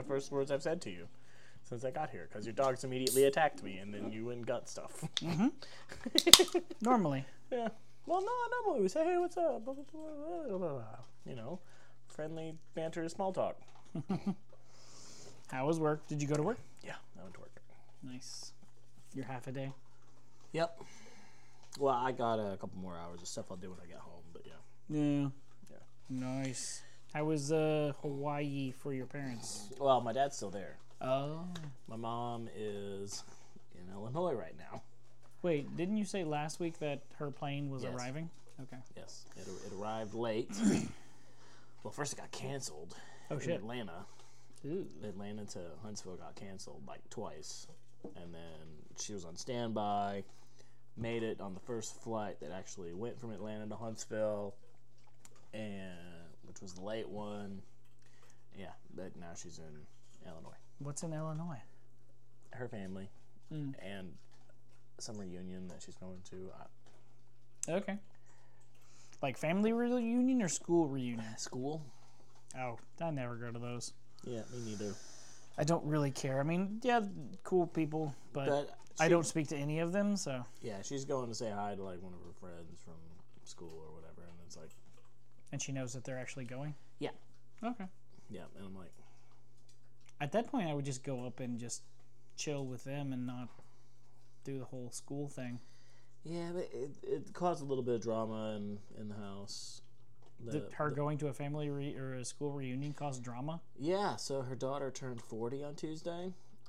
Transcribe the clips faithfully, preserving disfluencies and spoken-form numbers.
the first words I've said to you since I got here, because your dogs immediately attacked me, and then you went gut stuff. Mm-hmm. Normally. Yeah. Well, no, normally we say, hey, what's up? Blah, blah, blah, blah, blah. You know, friendly banter, small talk. How was work? Did you go to work? Yeah, I went to work. Nice. Your half a day? Yep. Well, I got a couple more hours of stuff I'll do when I get home, but yeah. Yeah. Yeah. Nice. How was uh, Hawaii for your parents? Well, my dad's still there. Oh. My mom is in Illinois right now. Wait, didn't you say last week that her plane was Yes. arriving? Okay. Yes, it, it arrived late. Well, first it got canceled. Oh, in shit. Atlanta. Ooh. Atlanta to Huntsville got canceled like twice. And then she was on standby. Made it on the first flight that actually went from Atlanta to Huntsville, and which was the late one. Yeah, but now she's in Illinois. What's in Illinois? Her family Mm. and some reunion that she's going to. I, Okay. Like family reunion or school reunion? School? Oh, I never go to those. Yeah, me neither. I don't really care. I mean, yeah, cool people, but, But I she- don't speak to any of them, so. Yeah, she's going to say hi to like one of her friends from school or whatever, and it's like, And she knows that they're actually going? yeah, Okay. yeah, and I'm like, At that point, I would just go up and just chill with them and not do the whole school thing. yeah, but it, it caused a little bit of drama in in the house. The- Did her the- going to a family re- or a school reunion cause drama? Yeah, so her daughter turned forty on Tuesday,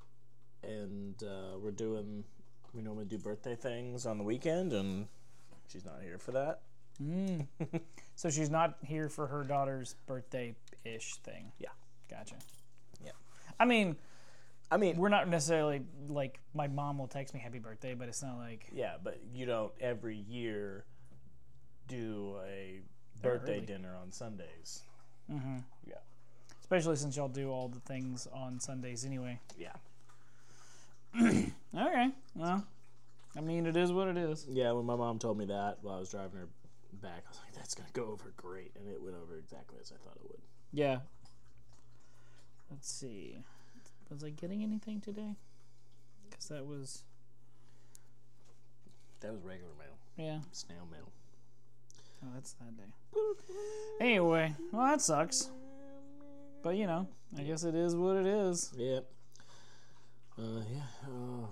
and uh, we're doing, we normally do birthday things on the weekend, and she's not here for that. Mm. So she's not here for her daughter's birthday-ish thing. Yeah. Gotcha. Yeah. I mean, I mean, we're not necessarily, like, my mom will text me happy birthday, but it's not like... yeah, but you don't every year do a birthday really. dinner on Sundays. Mm-hmm. Yeah. Especially since y'all do all the things on Sundays anyway. Yeah. Okay. Well, I mean, it is what it is. Yeah, when my mom told me that while I was driving her back, I was like, that's going to go over great, and it went over exactly as I thought it would. Yeah. Let's see. Was I getting anything today? Because that was... That was regular mail. Yeah. Snail mail. Oh, that's that day. Anyway, well, that sucks. But, you know, I guess it is what it is. Yep. Uh, yeah. Uh,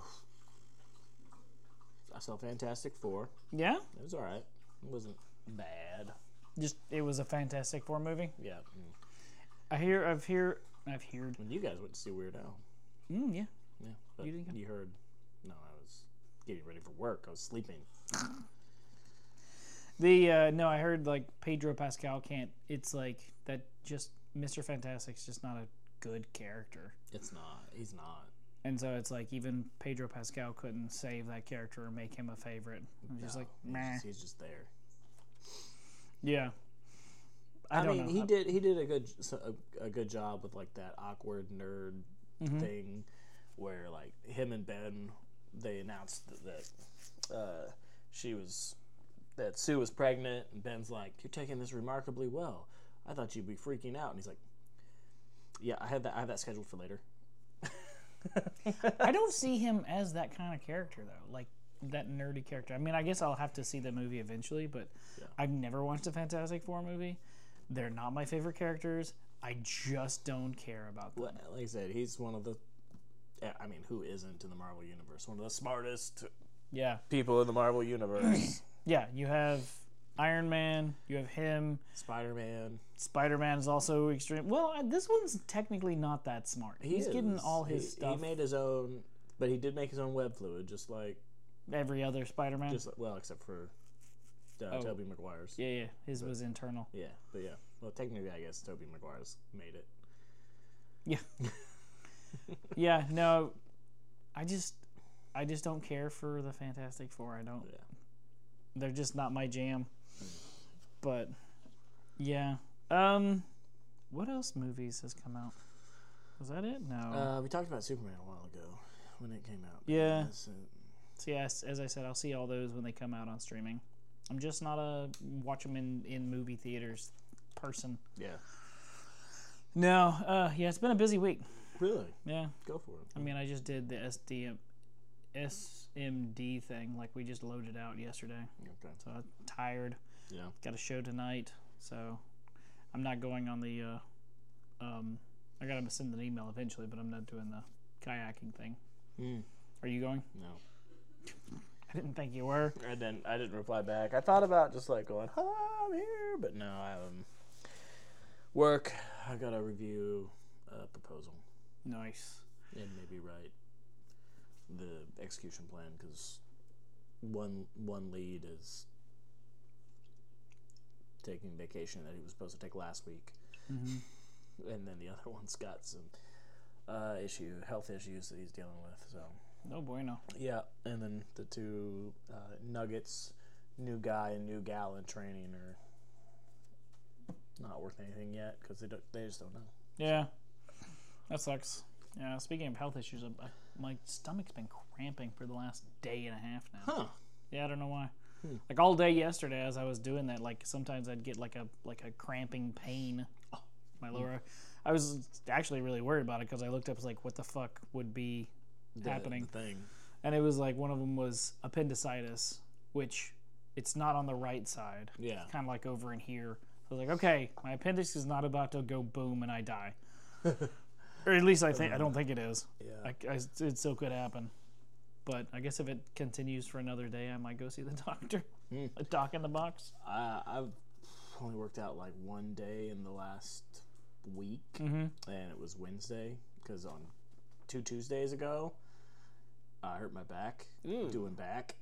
I saw Fantastic Four. Yeah? It was alright. It wasn't bad. Just, it was a Fantastic Four movie. Yeah. Mm. I hear, I've hear, I've heard. When you guys went to see Weird Al. Mm, yeah. Yeah. But You didn't go? you heard. No, I was getting ready for work. I was sleeping. The, uh, no, I heard, like, Pedro Pascal can't, it's like, that just, Mister Fantastic's just not a good character. It's not. He's not. And so it's like, even Pedro Pascal couldn't save that character or make him a favorite. I'm just No, like, he's meh. just, he's just there. Yeah. I, I, don't mean, know. he did. He did a good a, a good job with like that awkward nerd Mhm. thing, where like him and Ben, they announced that, that uh, she was that Sue was pregnant, and Ben's like, "You're taking this remarkably well. I thought you'd be freaking out." And he's like, "Yeah, I have that. I have that scheduled for later." I don't see him as that kind of character, though. Like, that nerdy character. I mean, I guess I'll have to see the movie eventually, but Yeah. I've never watched a Fantastic Four movie. They're not my favorite characters. I just don't care about them. Well, like I said, he's one of the. I mean, who isn't in the Marvel universe? One of the smartest Yeah. people in the Marvel universe. Yeah, you have Iron Man, you have him. Spider-Man. Spider-Man is also extreme. Well, uh, this one's technically not that smart. He He's getting is. all his he, stuff. He made his own, but he did make his own web fluid, just like, Every other Spider-Man. just like, well, except for uh, Oh. Tobey Maguire's. Yeah, yeah. His was internal. Yeah, but yeah. Well, technically, I guess Tobey Maguire's made it. Yeah. Yeah, no. I just I just don't care for the Fantastic Four. I don't. Yeah. They're just not my jam. But yeah. Um what else movies has come out? Was that it? No. Uh, we talked about Superman a while ago when it came out. Yeah. Yes, uh, So yes, as I said, I'll see all those when they come out on streaming. I'm just not a watch them in, in movie theaters person. yeah. No, uh, yeah, it's been a busy week. Really? Yeah. Go for it. I mean, I just did the S D M, S M D thing. Like, we just loaded out yesterday. Okay. So I'm tired. Yeah. Got a show tonight. So I'm not going on the... Uh, um, I got to send an email eventually, but I'm not doing the kayaking thing. Mm. Are you going? No. I didn't think you were. I didn't. I didn't reply back. I thought about just like going, "Hello, I'm here," but no. I um, work. I gotta review a proposal Nice. and maybe write the execution plan because one one lead is taking vacation that he was supposed to take last week, Mm-hmm. and then the other one's got some uh, issue, health issues that he's dealing with. So. No bueno. Yeah, and then the two uh, Nuggets, new guy and new gal in training are not worth anything yet because they don't, they just don't know. Yeah. That sucks. Yeah, speaking of health issues, I, my stomach's been cramping for the last day and a half now. Huh? Yeah, I don't know why. Hmm. Like all day yesterday as I was doing that, like sometimes I'd get like a like a cramping pain. Oh. My lower. I was actually really worried about it because I looked up like what the fuck would be The, happening. the thing. And it was like one of them was appendicitis, which it's not on the right side. Yeah. Kind of like over in here. So I was like, okay, my appendix is not about to go boom and I die. Or at least I think I don't think it is. Yeah. I, I, it still could happen. But I guess if it continues for another day, I might go see the doctor. Hmm. A doc in the box. I, I've only worked out like one day in the last week, Mm-hmm. and it was Wednesday because on two Tuesdays ago, I hurt my back Ooh. doing back.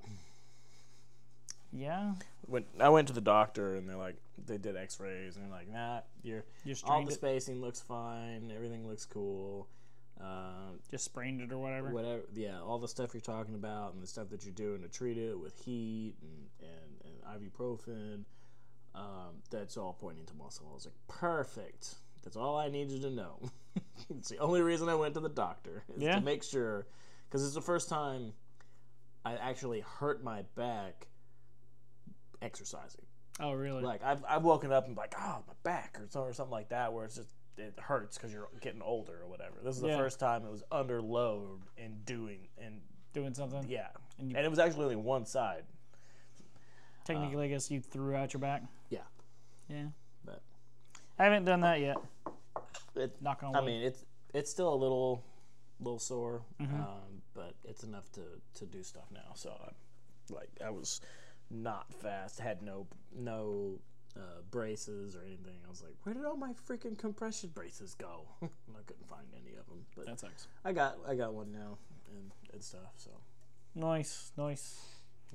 Yeah. When I went to the doctor and they're like, they did X-rays and they're like, nah, you're You all strained the it. spacing looks fine, everything looks cool. Uh, Just sprained it or whatever. whatever, yeah, all the stuff you're talking about and the stuff that you're doing to treat it with heat and, and, and ibuprofen, um, that's all pointing to muscle. I was like, perfect. That's all I needed to know. It's the only reason I went to the doctor is Yeah. to make sure, because it's the first time I actually hurt my back exercising. Oh, really? Like I've I've woken up and like, oh, my back or something, or something like that, where it's just it hurts because you're getting older or whatever. This is the Yeah. first time it was under load and doing and Doing something? yeah, And you- and it was actually only one side. Technically, I guess you threw out your back. Yeah, Yeah. but I haven't done that yet. it. Knock on I wood. mean, it's it's still a little little sore, Mhm. um, but it's enough to to do stuff now. So I'm like I was not fast, had no no uh, braces or anything. I was like, where did all my freaking compression braces go? And I couldn't find any of them, but That sucks. I got I got one now and, and stuff. So Nice, nice. yeah.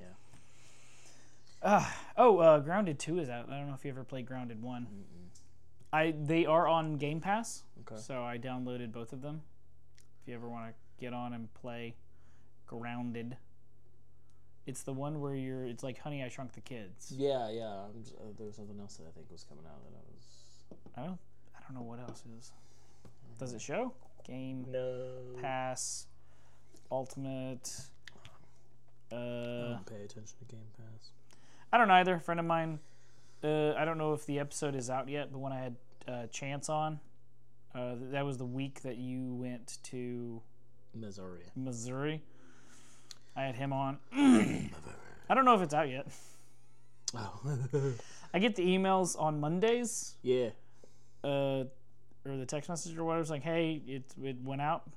Uh, oh, uh, Grounded two is out. I don't know if you ever played Grounded one. Mm-mm. I They are on Game Pass, Okay. so I downloaded both of them. If you ever want to get on and play Grounded. It's the one where you're, it's like Honey, I Shrunk the Kids. Yeah, yeah. I'm just, uh, there was something else that I think was coming out that I was. I don't, I don't know what else is. Does it show? Game No. Pass, Ultimate. I Uh, don't pay attention to Game Pass. I don't know either. A friend of mine, uh, I don't know if the episode is out yet, but when I had uh, Chance on, uh, that was the week that you went to Missouri. Missouri. I had him on. I don't know if it's out yet. Oh. I get the emails on Mondays, Yeah. uh, or the text message or whatever. It's like, hey, it it went out,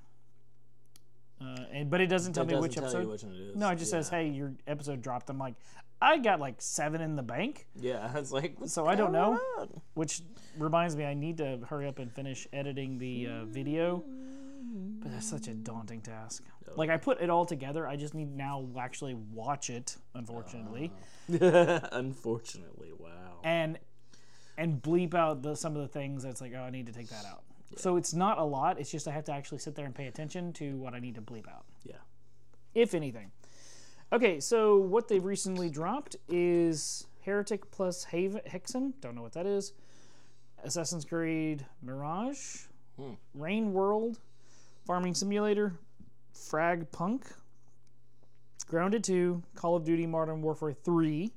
uh, and but it doesn't tell It me doesn't which tell episode. you which one it is. No, it just says, Yeah. hey, your episode dropped. I'm like, I got like seven in the bank, Yeah, it's like. what's so I don't going know. on? Which reminds me, I need to hurry up and finish editing the uh, video. But that's such a daunting task. Oh. Like, I put it all together. I just need now actually watch it, unfortunately, Uh, unfortunately, wow. and and bleep out the some of the things that's like, oh, I need to take that out. So it's not a lot. It's just I have to actually sit there and pay attention to what I need to bleep out, Yeah. if anything. Okay, so what they've recently dropped is Heretic plus Haven, Hexen. Don't know what that is. Assassin's Creed Mirage. Hmm. Rain World. Farming Simulator. Frag Punk. Grounded two. Call of Duty Modern Warfare three.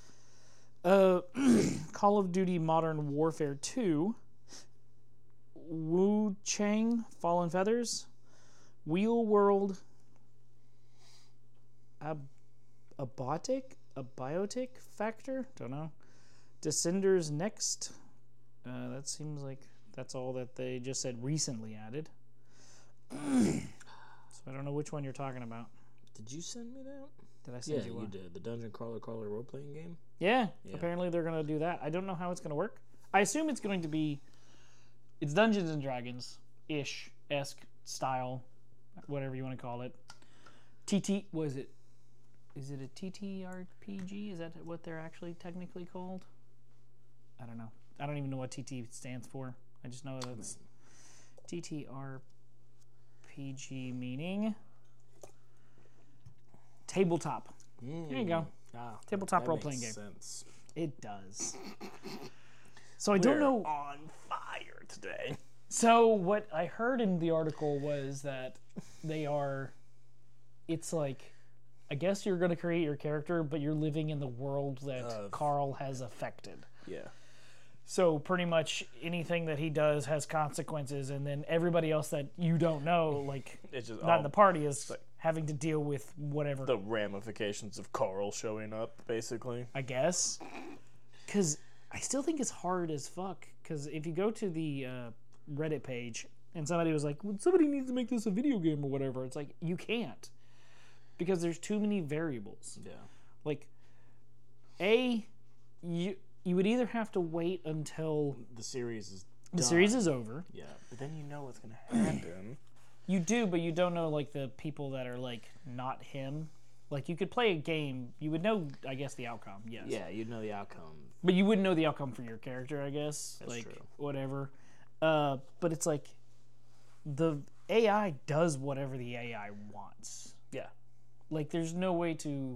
Uh, Call of Duty Modern Warfare two. Wu Chang, Fallen Feathers, Wheel World, Ab- Abotic, a Biotic Factor, don't know. Descenders Next, uh, that seems like that's all that they just said recently added. So I don't know which one you're talking about. Did you send me that? Did I send Yeah, you you one? did. The Dungeon Crawler Crawler role-playing game? Yeah, Yeah. apparently they're going to do that. I don't know how it's going to work. I assume it's going to be, it's Dungeons and Dragons-ish, esque style, whatever you want to call it. T T, what is it? Is it a T T R P G? Is that what they're actually technically called? I don't know. I don't even know what T T stands for. I just know that's T T R P G meaning tabletop. Mm. There you go. Ah, Tabletop that role-playing makes game. Sense. It does. So I don't We're know. on fire today. So what I heard in the article was that they are, it's like, I guess you're going to create your character, but you're living in the world that Of- Carl has affected. Yeah. So pretty much anything that he does has consequences, and then everybody else that you don't know, like It's just not all in the party, is having to deal with whatever. the ramifications of Carl showing up, basically. I guess. Because I still think it's hard as fuck. Because if you go to the uh, Reddit page and somebody was like, well, somebody needs to make this a video game or whatever, it's like, you can't. Because there's too many variables. Yeah. Like, A, you, you would either have to wait until The series is the done. series is over. Yeah, but then you know what's going to happen. You do, but you don't know, like, the people that are, like, not him. Like, you could play a game, you would know, I guess, the outcome, yes. Yeah, you'd know the outcome. But you wouldn't know the outcome for your character, I guess. That's like, true. whatever. Uh, but it's like, the A I does whatever the A I wants. Yeah. Like, there's no way to...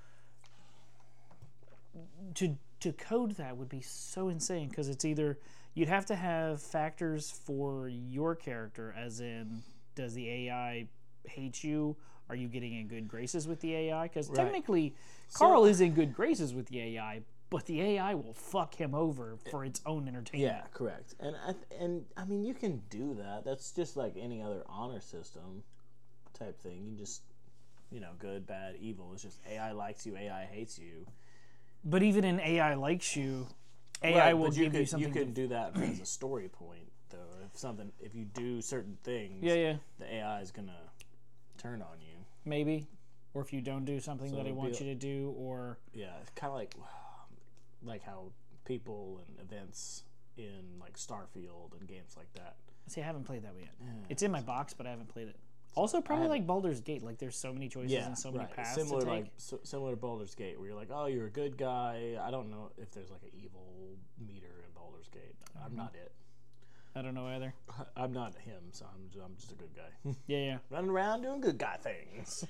To, to code that would be so insane, because it's either... You'd have to have factors for your character, as in, does the A I hate you? Are you getting in good graces with the A I? Because Right. technically, Carl is in good graces with the A I, but the A I will fuck him over for its own entertainment. Yeah, correct. And I, and I mean, you can do that. That's just like any other honor system type thing. You just, you know, good, bad, evil. It's just A I likes you, A I hates you. But even in A I likes you, A I Right, will but you give could, you something. You can to, do that as a story point, though. If something, if you do certain things, yeah, yeah, the A I is gonna turn on you. maybe. Or if you don't do something So that it it'd wants be- you to do, or Yeah, it's kind of like like how people and events in like Starfield and games like that. see, I haven't played that yet. Yeah. It's in my box, but I haven't played it. Also, probably haven't- like Baldur's Gate. Like, there's so many choices Yeah, and so many right. paths Similar to take. like so, similar to Baldur's Gate, where you're like, oh, you're a good guy. I don't know if there's like an evil meter in Baldur's Gate. Mm-hmm. I'm not it. I don't know either. I'm not him, so I'm just, I'm just a good guy. Yeah, yeah. Running around doing good guy things.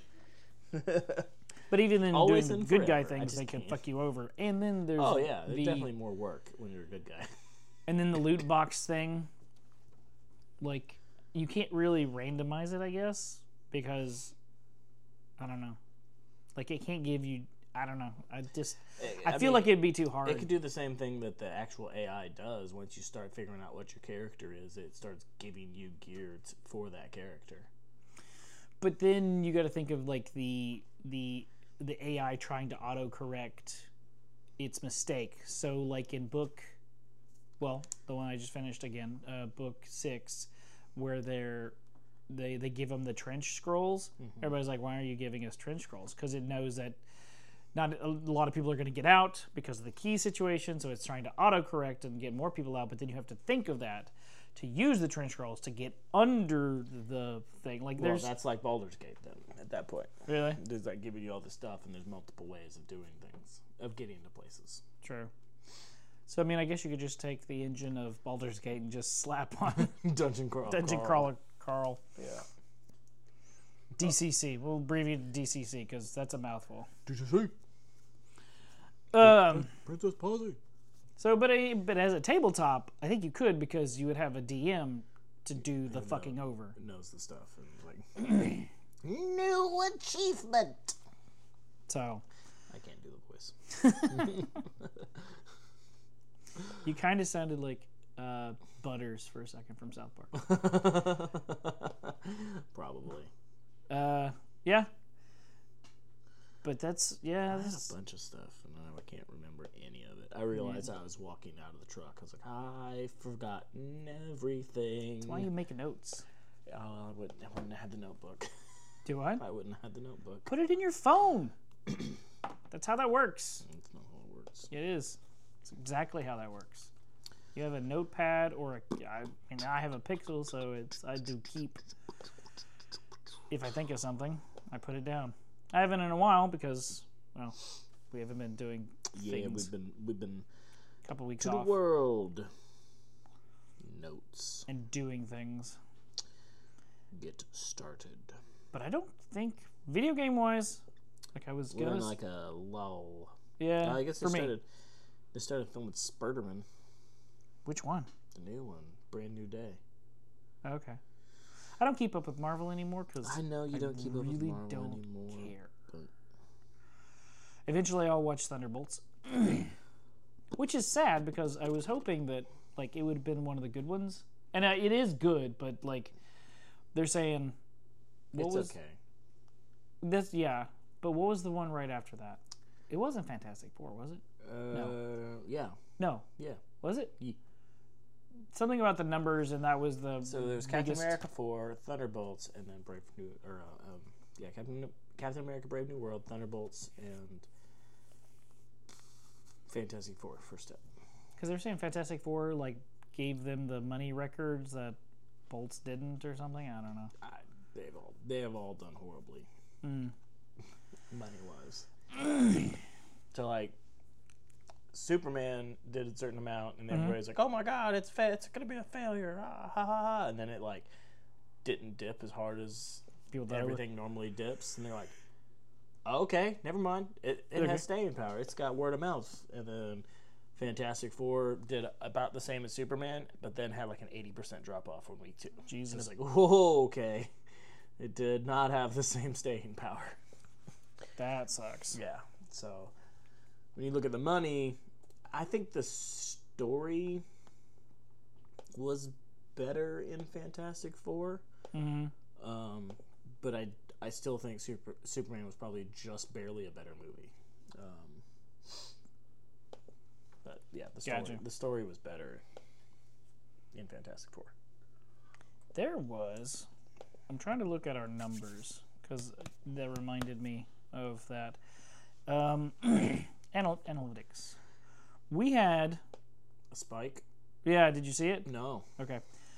But even in Always doing the and good guy forever. I things, just they can can't. fuck you over. And then there's Oh yeah, there's the definitely more work when you're a good guy. and then the loot box thing. Like, you can't really randomize it, I guess, because I don't know. Like, it can't give you. I don't know. I just. I, I feel mean, like it'd be too hard. It could do the same thing that the actual A I does. Once you start figuring out what your character is, it starts giving you gear t- for that character. But then you got to think of like the the the A I trying to autocorrect its mistake. So like in book, well, the one I just finished again, uh, book six, where they're they they give them the trench scrolls. Mm-hmm. Everybody's like, why are you giving us trench scrolls? Because it knows that not a lot of people are going to get out because of the key situation. So it's trying to autocorrect and get more people out. But then you have to think of that to use the trench scrolls to get under the thing. Like Well, there's that's like Baldur's Gate then. At that point, really. there's like giving you all this stuff, and there's multiple ways of doing things, of getting to places. True. So I mean, I guess you could just take the engine of Baldur's Gate and just slap on Dungeon crawl. Dungeon Crawler Carl. Yeah. D C C. We'll abbreviate it to D C C because that's a mouthful. D C C. Um. Princess Posy. So, but a, but as a tabletop, I think you could because you would have a D M to do the fucking over. Knows the stuff and like new achievement. So I can't do the voice. you kind of sounded like uh, Butters for a second from South Park. Probably. Uh, yeah. But that's yeah. I had That's, a bunch of stuff, and now I can't remember any of it. I realized I was walking out of the truck. I was like, I've forgotten everything. that's why you make notes. Oh, I wouldn't, I wouldn't have had the notebook. Do what? I wouldn't have had the notebook. Put it in your phone. That's how that works. That's not how it works. It is. It's exactly how that works. You have a notepad or a. I mean, I have a Pixel, so it's I do keep. If I think of something, I put it down. I haven't in a while because, well, we haven't been doing Yeah, things. we've been we've been A couple weeks to off. the world. Notes. And doing things. Get started. But I don't think video game wise, like I was We're gonna. in s- like a lull. yeah, I guess they for me. started. They started filming Spider-Man, Which one? the new one, Brand New Day. Okay. I don't keep up with Marvel anymore because I know you I don't keep up with really Marvel don't anymore. care. but- Eventually, I'll watch Thunderbolts, which is sad because I was hoping that like it would have been one of the good ones, and uh, it is good. But like they're saying, what It's was okay. this? Yeah, but what was the one right after that? It wasn't Fantastic Four, was it? Uh, yeah, No, yeah. was it? Ye- Something about the numbers, and that was the So there's Captain biggest- America four, Thunderbolts, and then Brave New or uh, um, yeah, Captain Captain America, Brave New World, Thunderbolts, and Fantastic Four. First step. Because they're saying Fantastic Four like gave them the money records that Bolts didn't, or something. I don't know. I, they've all they have all done horribly, Mm. money wise. So like, Superman did a certain amount, and everybody's like, "Oh my God, it's fa- it's gonna be a failure!" Ah, ha, ha, ha. And then it like didn't dip as hard as People thought it was- everything normally dips, and they're like, oh, "Okay, never mind. It it Okay. has staying power. It's got word of mouth." And then Fantastic Four did about the same as Superman, but then had like an eighty percent drop off on week two. And Jesus. it's like, whoa, okay, it did not have the same staying power. That sucks. Yeah. So when you look at the money, I think the story was better in Fantastic Four. Mm-hmm. Um, but I, I still think Super, Superman was probably just barely a better movie. Um, but yeah, the story Gotcha. the story was better in Fantastic Four. There was. I'm trying to look at our numbers because that reminded me of that. Um, anal- analytics. We had. A spike? Yeah, did you see it? No. Okay.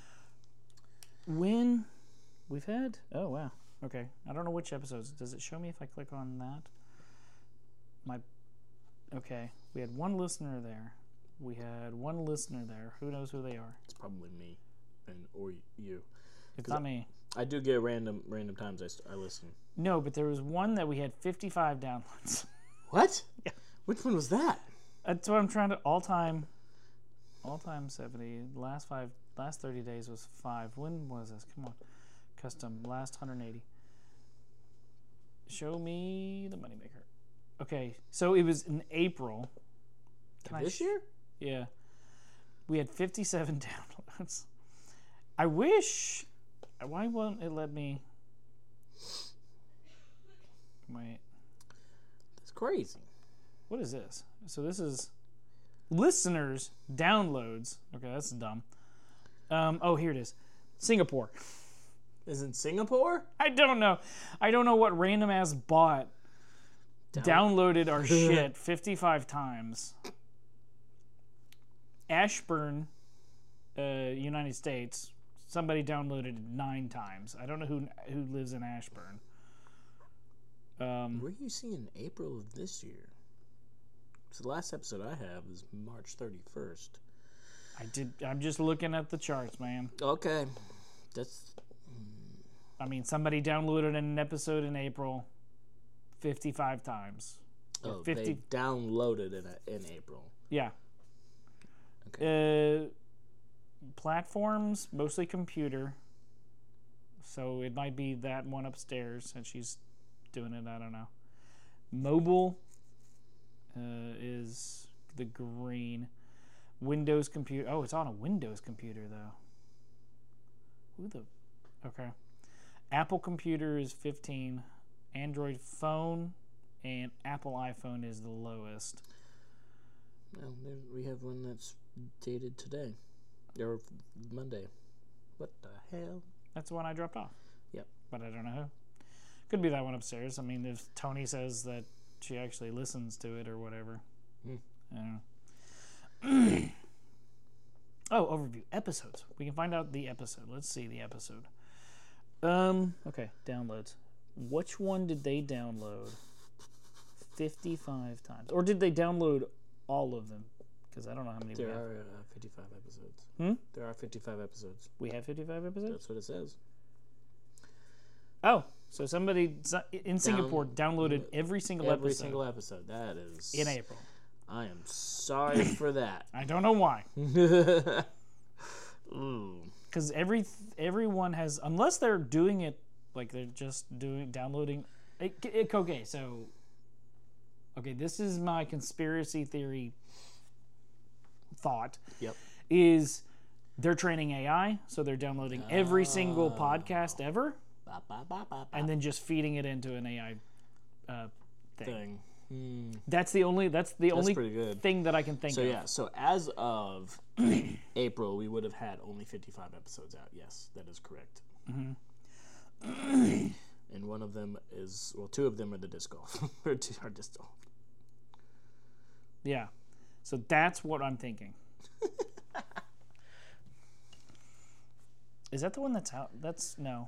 When we've had. Oh wow. Okay. I don't know which episodes. Does it show me if I click on that? My. Okay. We had one listener there. We had one listener there. Who knows who they are? It's probably me, and or you. It's 'Cause not me. I do get random random times I, st- I listen. No, but there was one that we had fifty-five downloads. What? Yeah. Which one was that? That's what I'm trying to all time. All time seventy. Last five. Last thirty days was five. When was this? Come on. Custom. Last one hundred eighty. Show me the moneymaker. Okay, so it was in April. Can I This sh- year? Yeah. We had fifty-seven downloads. I wish. Why won't it let me? Wait. That's crazy. What is this? So this is listeners downloads. Okay, that's dumb. Um, oh, here it is. Singapore. Is it Singapore? I don't know. I don't know what random ass bot downloaded our shit fifty-five times. Ashburn, uh, United States. Somebody downloaded it nine times. I don't know who who lives in Ashburn. Um, Where are you seeing April of this year? So the last episode I have is March thirty-first. I did. I'm just looking at the charts, man. Okay. That's I mean, somebody downloaded an episode in April fifty-five times. Or oh, fifty. they downloaded it in April. Yeah. Okay. Uh, platforms, mostly computer. So it might be that one upstairs, and she's doing it. I don't know. Mobile uh, is the green. Windows computer. Oh, it's on a Windows computer though. Who the? Okay. Apple computer is fifteen. Android phone and Apple iPhone is the lowest. Well, there, we have one that's dated today, or Monday. What the hell? That's the one I dropped off. Yep. But I don't know who. Could be that one upstairs. I mean, if Tony says that she actually listens to it or whatever. Hmm. I don't know. Oh, overview. Episodes. We can find out the episode. Let's see the episode. Um. Okay, downloads. Which one did they download fifty-five times? Or did they download all of them? Because I don't know how many There we have. are uh, fifty-five episodes. Hmm? There are fifty-five episodes. We have fifty-five episodes? That's what it says. Oh, so somebody in Singapore downloaded every single Every episode single episode. That is... in April. I am sorry for that. I don't know why. Ooh. Because every everyone has, unless they're doing it, like they're just doing downloading. It, it, okay, so okay, this is my conspiracy theory thought. Yep. Is they're training A I, so they're downloading every single podcast ever, Ba, ba, ba, ba, ba. and then just feeding it into an A I uh, thing. thing. Hmm. That's the only. That's the That's only pretty good. thing that I can think So of. yeah, so as of April, we would have had only fifty-five episodes out. Yes, that is correct. Mm-hmm. And one of them is, well, two of them are the disc golf. or two are disc golf. Yeah. So that's what I'm thinking. Is that the one that's out? That's no.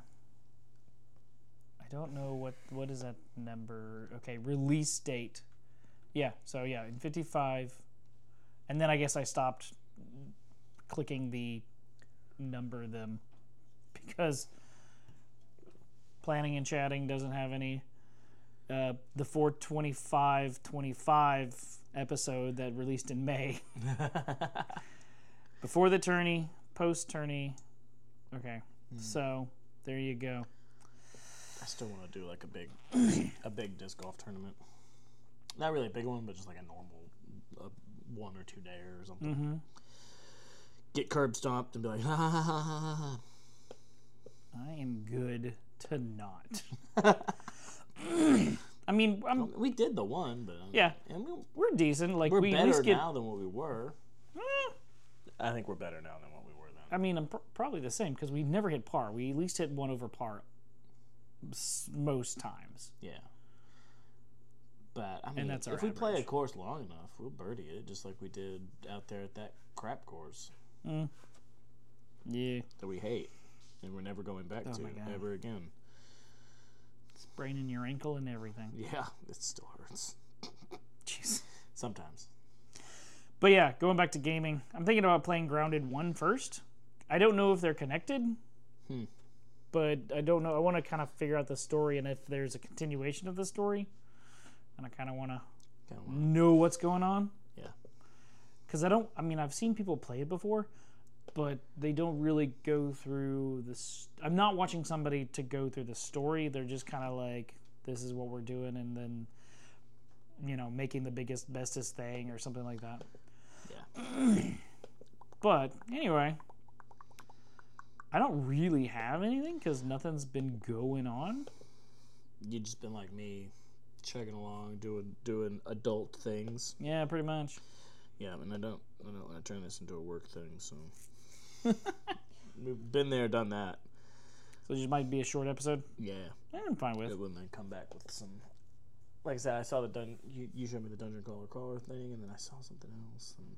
I don't know what what is that number. Okay, release date. Yeah, so yeah, in fifty-five. And then I guess I stopped clicking the number them because planning and chatting doesn't have any. Uh, the four twenty-five twenty-five episode that released in May. Before the tourney, post tourney. Okay, mm. So there you go. I still want to do like a big, a big disc golf tournament. Not really a big one, but just like a normal, uh, one or two day or something. Mm-hmm. Get curb stomped and be like, ha ha ha ha ha ha. I am good to not. I mean, I'm, well, we did the one, but um, yeah, and we, we're decent. Like we're we better get, now than what we were. Eh, I think we're better now than what we were then. I mean, I'm pr- probably the same because we never hit par. We at least hit one over par s- most times. Yeah. But I mean, that's our if we play a average. course long enough, we'll birdie it, just like we did out there at that crap course Mm. Yeah, that we hate, and we're never going back Oh to my God. ever again. spraining your ankle and everything. Yeah, it still hurts Jeez. sometimes. But yeah, going back to gaming, I'm thinking about playing Grounded one first. I don't know if they're connected, Hmm. but I don't know. I want to kind of figure out the story and if there's a continuation of the story. And I kind of want to Kinda wanna- know what's going on. Yeah. Because I don't, I mean, I've seen people play it before, but they don't really go through this. I'm not watching somebody to go through the story. They're just kind of like, this is what we're doing, and then, you know, making the biggest, bestest thing or something like that. Yeah. But anyway, I don't really have anything because nothing's been going on. You just been like me, chugging along, doing doing adult things. Yeah, pretty much. Yeah, and I don't I don't want to turn this into a work thing, so we've been there, done that. So it just might be a short episode. Yeah, I'm fine with. it wouldn't then come back with some. Like I said, I saw the dun. You, you showed me the dungeon crawler crawler thing, and then I saw something else. And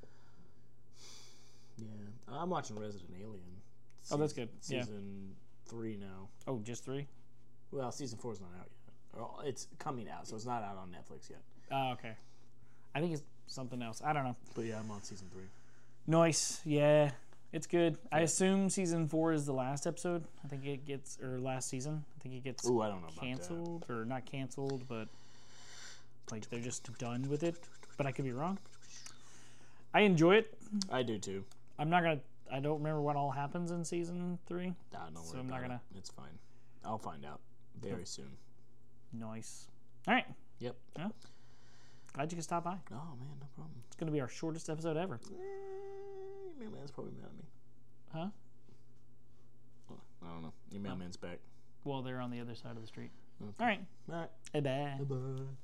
yeah, I'm watching Resident Alien. Oh, that's good. Yeah. Season three now. Oh, just three? Well, season four is not out yet. Or it's coming out, so it's not out on Netflix yet. Oh, okay. I think it's something else. I don't know. But yeah, I'm on season three. Nice. Yeah, it's good. I assume season four is the last episode. I think it gets, or last season. I think it gets Ooh, I don't know about canceled, or not canceled, but like they're just done with it. But I could be wrong. I enjoy it. that. I do too. I'm not gonna. I don't remember what all happens in season three. Nah, don't So worry I'm not about gonna- it. It's fine. I'll find out very soon. Nice. All right. Yep. Yeah. Glad you could stop by. Oh, man, no problem. It's going to be our shortest episode ever. Eh, your mailman's probably mad at me. Huh? Well, I don't know. Your mailman's back. Well, they're on the other side of the street. Okay. All right. All right. Bye-bye. Bye-bye.